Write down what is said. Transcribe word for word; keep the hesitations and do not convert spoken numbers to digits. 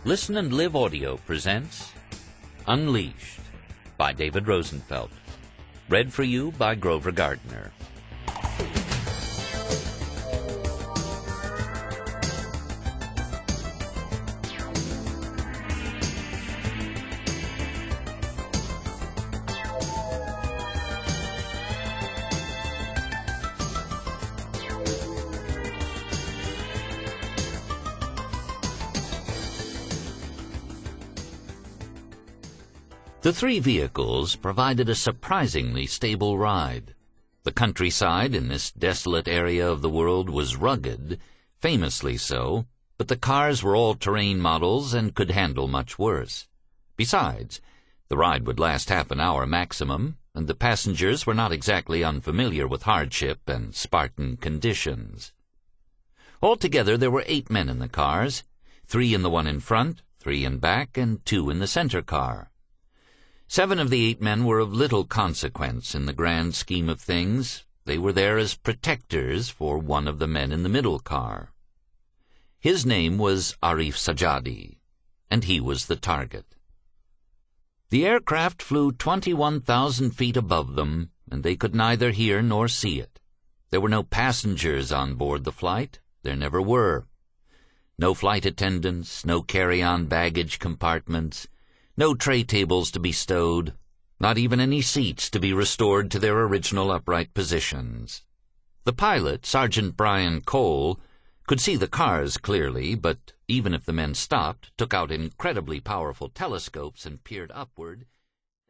Listen and Live Audio presents Unleashed by David Rosenfeld. Read for you by Grover Gardner. The three vehicles provided a surprisingly stable ride. The countryside in this desolate area of the world was rugged, famously so, but the cars were all-terrain models and could handle much worse. Besides, the ride would last half an hour maximum, and the passengers were not exactly unfamiliar with hardship and Spartan conditions. Altogether, there were eight men in the cars, three in the one in front, three in back, and two in the center car. Seven of the eight men were of little consequence in the grand scheme of things. They were there as protectors for one of the men in the middle car. His name was Arif Sajadi, and he was the target. The aircraft flew twenty-one thousand feet above them, and they could neither hear nor see it. There were no passengers on board the flight. There never were. No flight attendants, no carry-on baggage compartments, no tray tables to be stowed, not even any seats to be restored to their original upright positions. The pilot, Sergeant Brian Cole, could see the cars clearly, but even if the men stopped, took out incredibly powerful telescopes and peered upward,